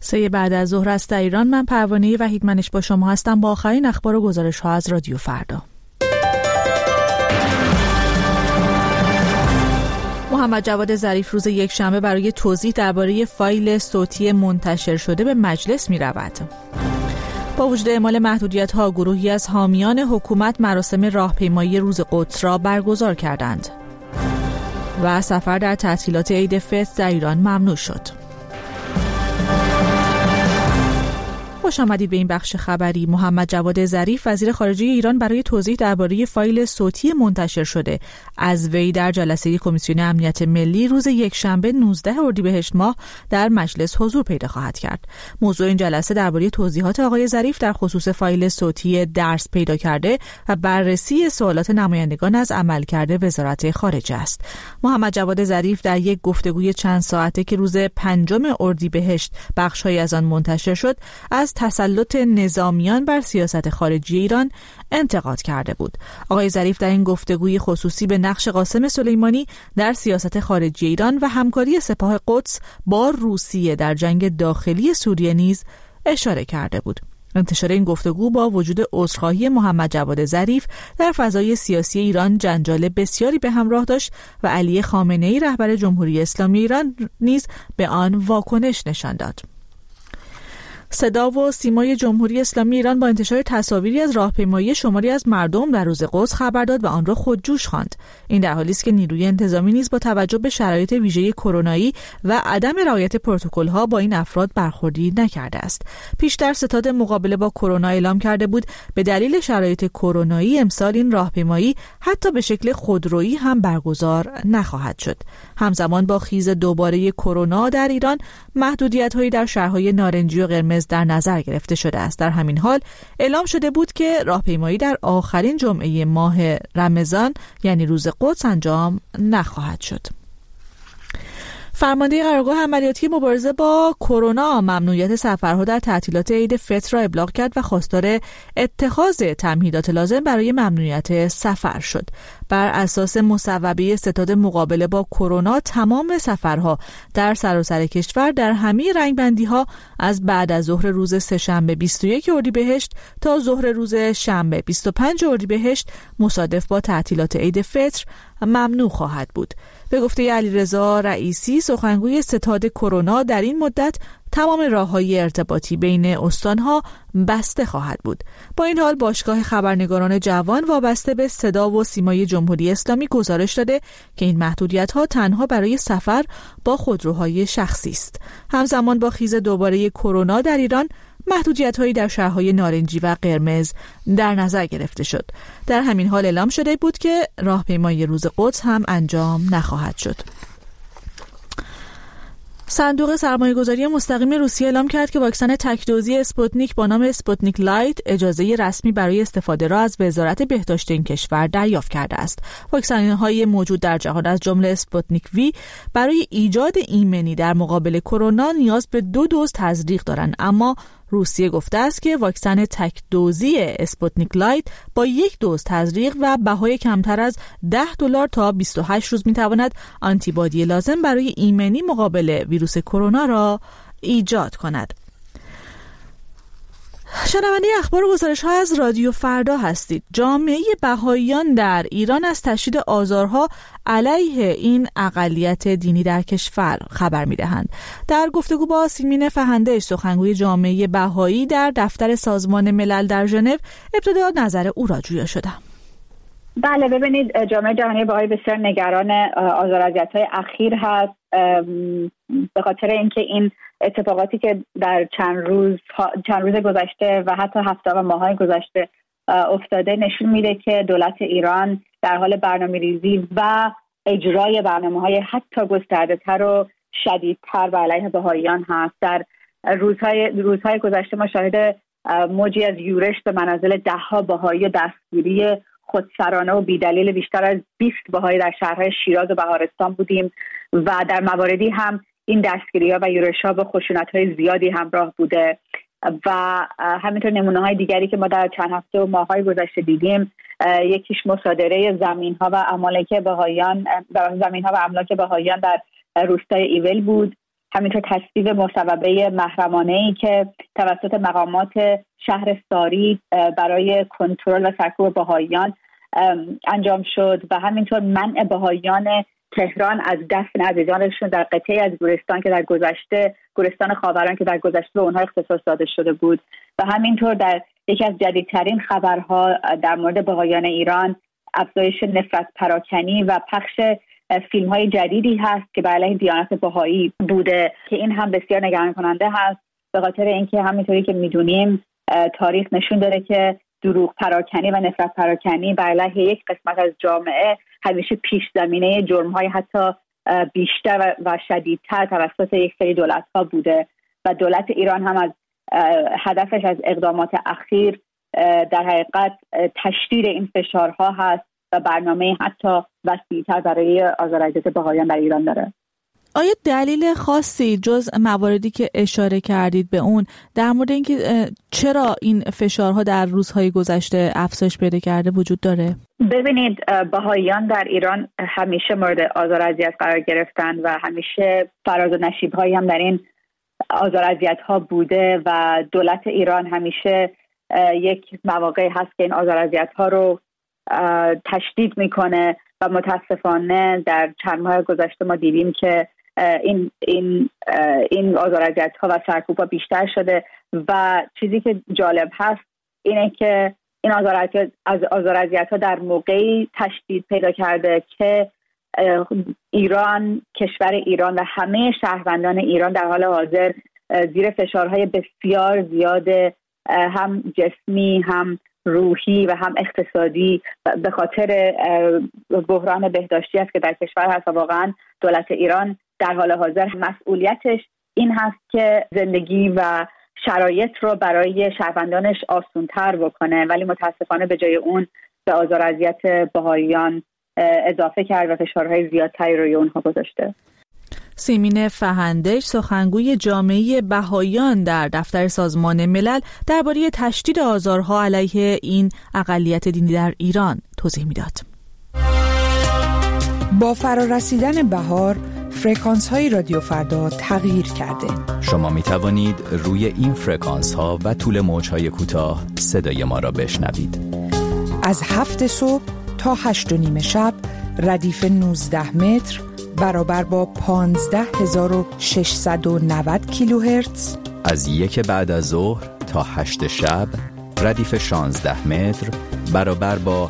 سه بعد از ظهر است در ایران. من پروانه وحیدمنش با شما هستم با آخرین اخبار و گزارش ها از رادیو فردا. محمد جواد ظریف روز یکشنبه برای توضیح درباره فایل صوتی منتشر شده به مجلس می رود. با وجود اعمال محدودیت‌ها، گروهی از حامیان حکومت مراسم راهپیمایی روز قدس را برگزار کردند. و سفر در تعطیلات عید فطر در ایران ممنوع شد. خوش آمدید به این بخش خبری. محمد جواد ظریف وزیر خارجه ایران برای توضیح درباره فایل صوتی منتشر شده از وی در جلسه کمیسیون امنیت ملی روز یکشنبه 19 اردیبهشت ماه در مجلس حضور پیدا خواهد کرد. موضوع این جلسه درباره توضیحات آقای ظریف در خصوص فایل صوتی درس پیدا کرده و بررسی سوالات نمایندگان از عملکرد وزارت خارجه است. محمد جواد ظریف در یک گفتگوی چند ساعته که روز 5 اردیبهشت بخش‌هایی از آن منتشر شد از تسلط نظامیان بر سیاست خارجی ایران انتقاد کرده بود. آقای ظریف در این گفتگوی خصوصی به نقش قاسم سلیمانی در سیاست خارجی ایران و همکاری سپاه قدس با روسیه در جنگ داخلی سوریه نیز اشاره کرده بود. انتشار این گفتگو با وجود عذرخواهی محمد جواد ظریف در فضای سیاسی ایران جنجال بسیاری به همراه داشت و علی خامنه‌ای رهبر جمهوری اسلامی ایران نیز به آن واکنش نشان داد. صدا و سیمای جمهوری اسلامی ایران با انتشار تصاویری از راهپیمایی شماری از مردم در روز قدس خبر داد و آن را خودجوش خواند. این در حالی است که نیروی انتظامی نیز با توجه به شرایط ویژه کرونایی و عدم رعایت پروتکل‌ها با این افراد برخوردی نکرده است. پیشتر ستاد مقابله با کرونا اعلام کرده بود به دلیل شرایط کرونایی امسال این راهپیمایی حتی به شکل خودرویی هم برگزار نخواهد شد. همزمان با خیز دوباره کرونا در ایران محدودیت‌هایی در شهرهای نارنجی و قرمز در نظر گرفته شده است. در همین حال اعلام شده بود که راهپیمایی در آخرین جمعه ماه رمضان یعنی روز قدس انجام نخواهد شد. فرمانده قرارگاه عملیاتی مبارزه با کرونا ممنوعیت سفرها در تعطیلات عید فطر را ابلاغ کرد و خواستار اتخاذ تمهیدات لازم برای ممنوعیت سفر شد. بر اساس مصوبه ستاد مقابله با کرونا تمام سفرها در سراسر کشور در همه رنگبندی‌ها از بعد از ظهر روز سه‌شنبه 21 اردیبهشت تا ظهر روز شنبه 25 اردیبهشت مصادف با تعطیلات عید فطر ممنوع خواهد بود. به گفته علیرضا رئیسی سخنگوی ستاد کرونا در این مدت تمام راه‌های ارتباطی بین استان‌ها بسته خواهد بود. با این حال باشگاه خبرنگاران جوان وابسته به صدا و سیمای جمهوری اسلامی گزارش داده که این محدودیت‌ها تنها برای سفر با خودروهای شخصی است. همزمان با خیز دوباره کرونا در ایران محدودیت‌هایی در شهرهای نارنجی و قرمز در نظر گرفته شد. در همین حال اعلام شده بود که راهپیمایی روز قدس هم انجام نخواهد شد. صندوق سرمایه‌گذاری مستقیم روسیه اعلام کرد که واکسن تک‌دوزی اسپوتنیک با نام اسپوتنیک لایت اجازه رسمی برای استفاده را از وزارت بهداشت این کشور دریافت کرده است. واکسن‌های موجود در جهان از جمله اسپوتنیک وی برای ایجاد ایمنی در مقابل کرونا نیاز به 2 دوز تزریق دارند، اما روسیه گفته است که واکسن تک‌دوزی اسپوتنیک لایت با 1 دوز تزریق و بهای کمتر از $10 تا 28 روز میتواند آنتیبادی لازم برای ایمنی مقابل ویروس کرونا را ایجاد کند. شنونده اخبار و گزارش ها از رادیو فردا هستید. جامعه بهائیان در ایران از تشدید آزارها علیه این اقلیت دینی در کشور خبر می‌دهند. در گفتگو با سیمین فهندش سخنگوی جامعه بهایی در دفتر سازمان ملل در ژنو ابتدا نظر او را جویا شدم. بله، ببینید جامعه جهانی بهایی بسیار نگران آزار و اذیت‌های اخیر هست به خاطر اینکه این اتفاقاتی که در چند روز گذشته و حتی هفته و ماه‌های گذشته افتاده نشون میده که دولت ایران در حال برنامه‌ریزی و اجرای برنامه‌های حتی گسترده‌تر و شدیدتر به علیه بهائیان هست. در روزهای گذشته ما شاهد موجی از یورش به منازل ده‌ها بهایی و دستگیری خودسرانه و بیدلیل بیشتر از 20 بهایی در شهرهای شیراز و بهارستان بودیم و در مواردی هم این دستگیری‌ها و یورش‌ها با خشونت‌های زیادی همراه بوده و همینطور نمونه‌های دیگری که ما در چند هفته و ماه‌های گذشته دیدیم. یکیش مصادره زمین‌ها و املاک بهائیان در روستای ایول بود. همینطور تصویب مصوبه محرمانه‌ای که توسط مقامات شهر ساری برای کنترل و سرکوب بهائیان انجام شد و همینطور منع بهائیان تهران از دفن عزیزانشون در قطعه از گورستان که در گذشته گورستان خاوران که در گذشته به اونها اختصاص داده شده بود و همینطور در یکی از جدیدترین خبرها در مورد بهائیان ایران افزایش نفرت پراکنی و پخش فیلم های جدیدی هست که بر علیه دیانت بهایی بوده که این هم بسیار نگران کننده هست به خاطر اینکه همینطوری که میدونیم تاریخ نشون داده که دروغ پراکنی و نفرت پراکنی بر علیه یک قسمت از جامعه همیشه پیش زمینه جرم‌های حتی بیشتر و شدیدتر توسط یک سری دولت‌ها بوده و دولت ایران هم از هدفش از اقدامات اخیر در حقیقت تشدید این فشارها هست و برنامه حتی وسیع‌تر برای آزار‌اذیت بهائیان در ایران داره. آیا دلیل خاصی جز مواردی که اشاره کردید به اون در مورد اینکه چرا این فشارها در روزهای گذشته افزایش پیدا کرده وجود داره؟ ببینید بهائیان در ایران همیشه مورد آزار و اذیت قرار گرفتن و همیشه فراز و نشیب‌هایی هم در این آزار و اذیت‌ها بوده و دولت ایران همیشه یک مواقعی هست که این آزار و اذیت‌ها رو تشدید میکنه و متاسفانه در چند ماه گذشته ما دیدیم که این آزار و اذیت‌ها و سرکوب‌ها بیشتر شده و چیزی که جالب هست اینه که این آزار و اذیت‌ها در موقعی تشدید پیدا کرده که ایران، کشور ایران و همه شهروندان ایران در حال حاضر زیر فشارهای بسیار زیاد هم جسمی هم روحی و هم اقتصادی به خاطر بحران بهداشتی است که در کشور هست و واقعا دولت ایران در حال حاضر مسئولیتش این هست که زندگی و شرایط رو برای شهروندانش آسان‌تر بکنه ولی متاسفانه به جای اون به آزار و اذیت بهائیان اضافه کرد و فشارهای زیادتری روی اونها گذاشته. سیمین فهندش سخنگوی جامعه بهائیان در دفتر سازمان ملل درباره تشدید آزارها علیه این اقلیت دینی در ایران توضیح میداد. با فرارسیدن بهار فرکانس‌های رادیو فردا تغییر کرده. شما می توانید روی این فرکانس‌ها و طول موج‌های کوتاه صدای ما را بشنوید. از 7 صبح تا 8:30 شب ردیف 19 متر برابر با 15690 کیلوهرتز. از 1 بعد از ظهر تا 8 شب ردیف 16 متر برابر با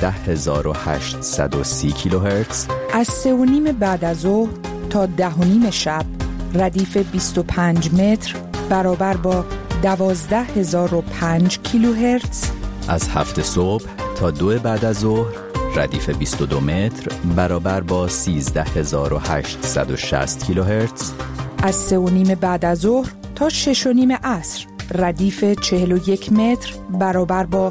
17830 کیلوهرتز. از 3:30 بعد از ظهر تا 10:30 شب ردیف 25 متر برابر با 12005 کیلوهرتز. از 7 صبح تا 2 بعد از ظهر ردیف 22 متر برابر با 13860 کیلوهرتز. از 3:30 بعد از ظهر تا 6:30 عصر ردیف 41 متر برابر با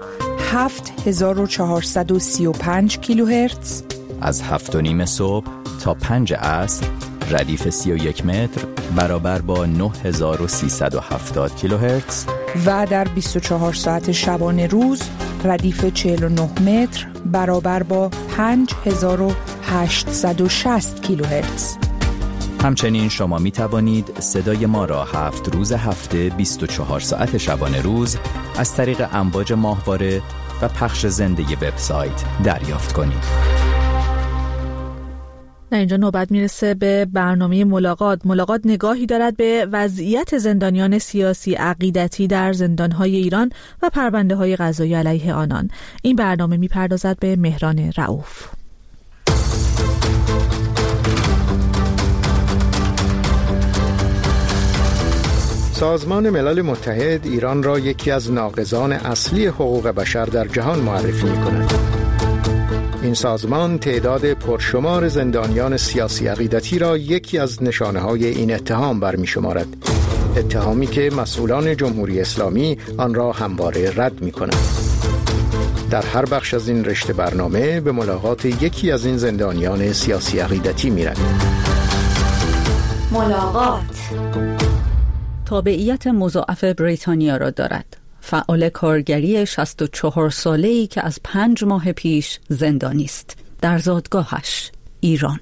7435 کیلوهرتز. از 7:30 صبح تا 5 عصر ردیف 31 متر برابر با 9370 کیلوهرتز. و در 24 ساعت شبانه روز ردیف 49 متر برابر با 5860 کیلوهرتز. همچنین شما می توانید صدای ما را 7 روز هفته 24 ساعت شبانه روز از طریق امواج ماهواره و پخش زنده وبسایت دریافت کنید. در اینجا نوبت میرسه به برنامه ملاقات نگاهی دارد به وضعیت زندانیان سیاسی عقیدتی در زندانهای ایران و پرونده‌های قضایی علیه آنان. این برنامه میپردازد به مهران رؤوف. سازمان ملل متحد ایران را یکی از ناقضان اصلی حقوق بشر در جهان معرفی می‌کند. این سازمان تعداد پرشمار زندانیان سیاسی عقیدتی را یکی از نشانه‌های این اتهام برمی‌شمارد. اتهامی که مسئولان جمهوری اسلامی آن را همواره رد می‌کنند. در هر بخش از این رشته برنامه به ملاقات یکی از این زندانیان سیاسی عقیدتی می‌رویم. ملاقات تابعیت مضاعف بریتانیا را دارد. فعال کارگری 64 ساله‌ای که از 5 ماه پیش زندانی است در زادگاهش ایران.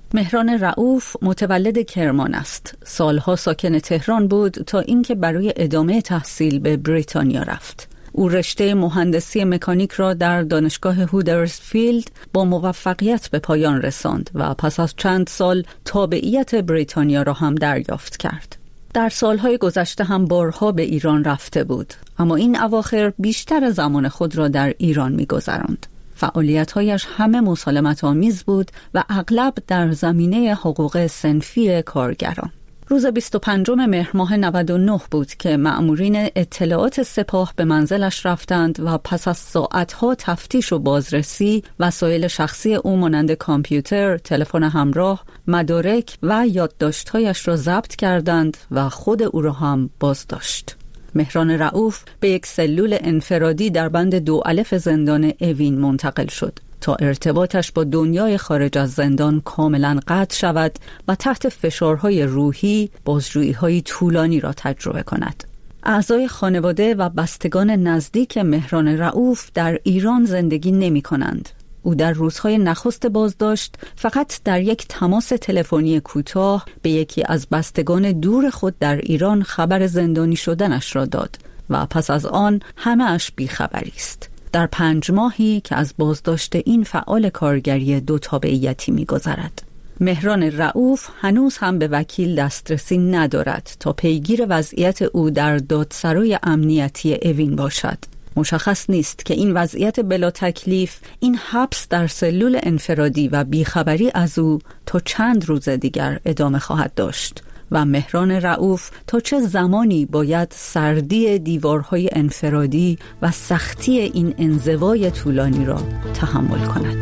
مهران رؤوف متولد کرمان است. سالها ساکن تهران بود تا اینکه برای ادامه تحصیل به بریتانیا رفت. او رشته مهندسی مکانیک را در دانشگاه هودرسفیلد با موفقیت به پایان رساند و پس از چند سال تابعیت بریتانیا را هم دریافت کرد. در سالهای گذشته هم بارها به ایران رفته بود، اما این اواخر بیشتر زمان خود را در ایران می‌گذراند. فعالیت‌هایش همه مسالمت‌آمیز بود و اغلب در زمینه حقوق صنفی کارگران. روز 25 مهر ماه 99 بود که مأمورین اطلاعات سپاه به منزلش رفتند و پس از ساعتها تفتیش و بازرسی وسایل شخصی او مانند کامپیوتر، تلفن همراه، مدارک و یادداشت‌هایش را ضبط کردند و خود او را هم بازداشت. مهران رؤوف به یک سلول انفرادی در بند 2 الف زندان اوین منتقل شد تا ارتباطش با دنیای خارج از زندان کاملا قطع شود و تحت فشارهای روحی بازجویی‌های طولانی را تجربه کند. اعضای خانواده و بستگان نزدیک مهران رؤوف در ایران زندگی نمی کنند. او در روزهای نخست بازداشت فقط در یک تماس تلفنی کوتاه به یکی از بستگان دور خود در ایران خبر زندانی شدنش را داد و پس از آن همه اش بیخبری است. در 5 ماهی که از بازداشت این فعال کارگری 2 تابعیتی می‌گذرد. مهران رؤوف هنوز هم به وکیل دسترسی ندارد تا پیگیر وضعیت او در دادسرای امنیتی اوین باشد. مشخص نیست که این وضعیت بلا تکلیف، این حبس در سلول انفرادی و بیخبری از او تا چند روز دیگر ادامه خواهد داشت و مهران رؤوف تا چه زمانی باید سردی دیوارهای انفرادی و سختی این انزوای طولانی را تحمل کند.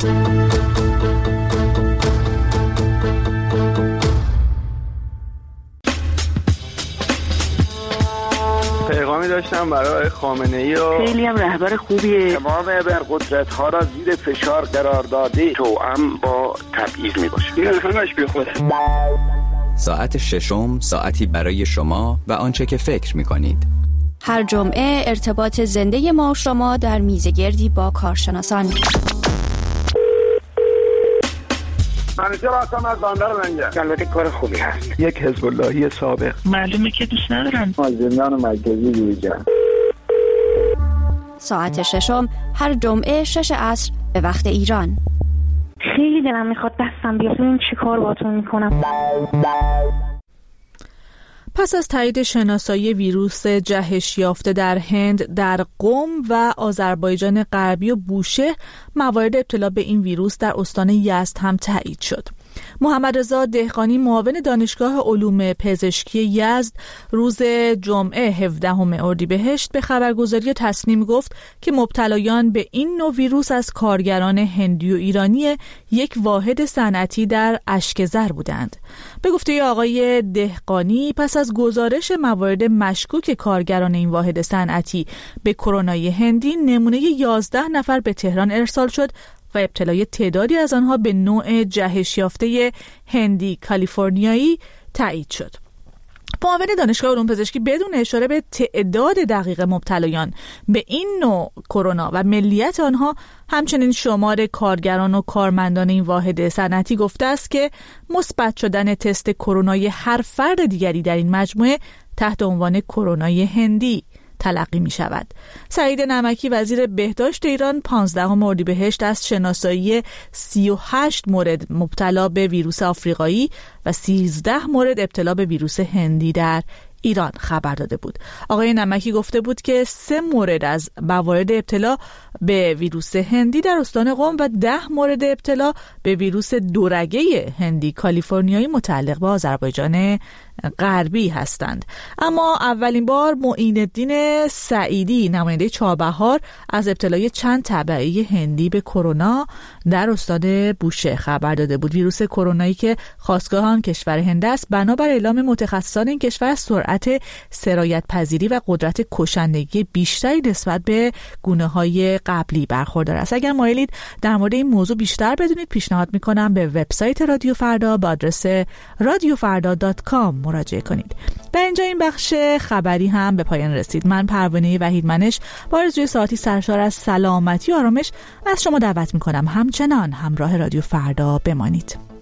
پیغامی داشتم برای خامنه‌ای و خیلی هم رهبر خوبیه. تمام ابرقدرت‌ها را زیر فشار قرار داده توأم با تبعیض میباشه. این همش بیخوده. ساعت 6 ساعتی برای شما و آنچه که فکر می‌کنید. هر جمعه ارتباط زنده ما و شما در میزگردی با کارشناسان. منیجر هستم از بندر لنگر. البته کار خوبی هست. یک حزب اللهی سابق. معلومه که دوست ندارن. از زندان مرکزی بیرون. ساعت 6 هر جمعه 6 عصر به وقت ایران. خیلی دلم میخواد دستم بیاد. این چی کار باهاتون میکنم؟ پس از تایید شناسایی ویروس جهش یافته در هند، در قم و آذربایجان غربی و بوشهر، موارد ابتلا به این ویروس در استان یزد هم تایید شد. محمد رضا دهقانی معاون دانشگاه علوم پزشکی یزد روز جمعه 17 اردیبهشت به خبرگزاری تسنیم گفت که مبتلایان به این نوع ویروس از کارگران هندی و ایرانی یک واحد صنعتی در اشکزر بودند. به گفته آقای دهقانی پس از گزارش موارد مشکوک کارگران این واحد صنعتی به کرونای هندی، نمونه 11 نفر به تهران ارسال شد و ابتلای تعدادی از آنها به نوع جهش یافته هندی کالیفرنیایی تایید شد. معاون دانشگاه علوم پزشکی بدون اشاره به تعداد دقیق مبتلایان به این نوع کرونا و ملیت آنها، همچنین شمار کارگران و کارمندان این واحد صنعتی گفته است که مثبت شدن تست کرونای هر فرد دیگری در این مجموعه تحت عنوان کرونای هندی تلقی می شود. سعید نمکی وزیر بهداشت ایران 15 اردیبهشت از شناسایی 38 مورد مبتلا به ویروس آفریقایی و 13 مورد ابتلا به ویروس هندی در ایران خبر داده بود. آقای نمکی گفته بود که 3 مورد از موارد ابتلا به ویروس هندی در استان قم و 10 مورد ابتلا به ویروس دورگه هندی کالیفرنیایی متعلق به آذربایجان غربی هستند. اما اولین بار معین الدین سعیدی نماینده چابهار از ابتلای چند تبعی هندی به کرونا در استان بوشهر خبر داده بود. ویروس کرونایی که خاستگاه آن کشور هند است، بنابر اعلام متخصصان این کشور سرعت سرایت پذیری و قدرت کشندگی بیشتری نسبت به گونه‌های قبلی برخوردار است. اگر مایلید در مورد این موضوع بیشتر بدونید، پیشنهاد می‌کنم به وبسایت رادیو فردا با آدرس radiofarda.com مراجعه کنید. در اینجا این بخش خبری هم به پایان رسید. من پروانه وحیدمنش با آرزوی ساعتی سرشار از سلامتی و آرامش از شما دعوت می‌کنم همچنان همراه رادیو فردا بمانید.